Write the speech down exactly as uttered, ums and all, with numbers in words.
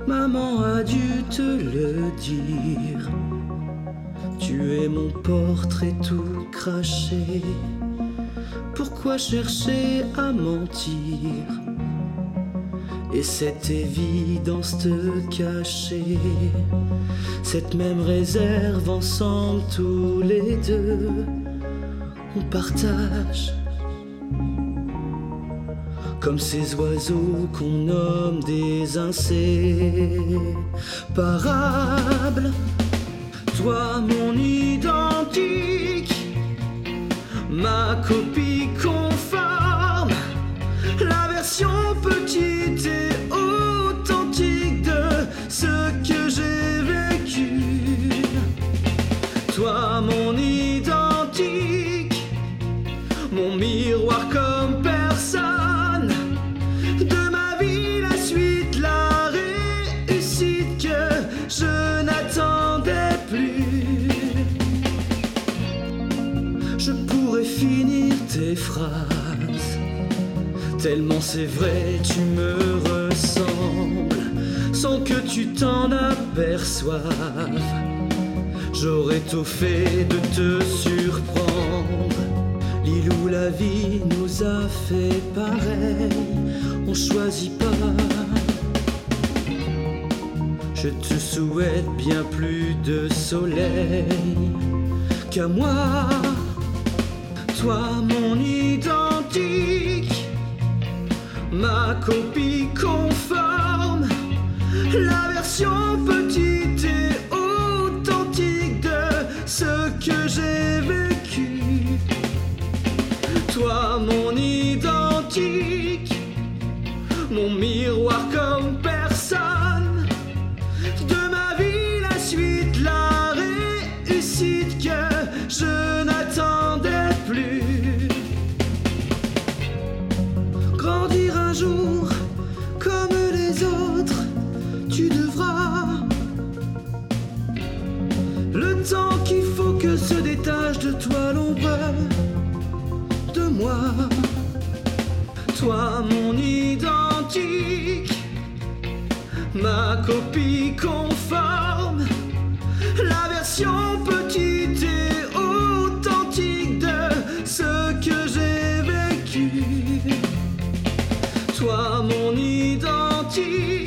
Maman a dû te le dire. Tu es mon portrait tout craché. Pourquoi chercher à mentir et cette évidence te cacher? Cette même réserve ensemble tous les deux, on partage. Comme ces oiseaux qu'on nomme des inséparables. Toi mon identique, ma copie conforme, la version petite et authentique de ce que j'ai vécu. Toi mon identique, mon miroir comme personne, de ma vie la suite, la réussite que je n'attendais plus. Je pourrais finir tes phrases, tellement c'est vrai tu me ressembles, sans que tu t'en aperçoives. J'aurais tôt fait de te surprendre. Lilou, la vie nous a fait pareil, on choisit pas. Je te souhaite bien plus de soleil qu'à moi. Toi mon identique, ma copie conforme, la version petite et authentique de ce que j'ai vécu. Toi mon identique, mon miroir comme personne, de ma vie la suite, la réussite que je n'attendais plus. Grandir un jour comme les autres, tu devras. Le temps qu'il faut que se détache de toi l'ombre de moi. Toi mon identique, ma copie conforme, la version petite et authentique de ce que j'ai vécu. Toi mon identique,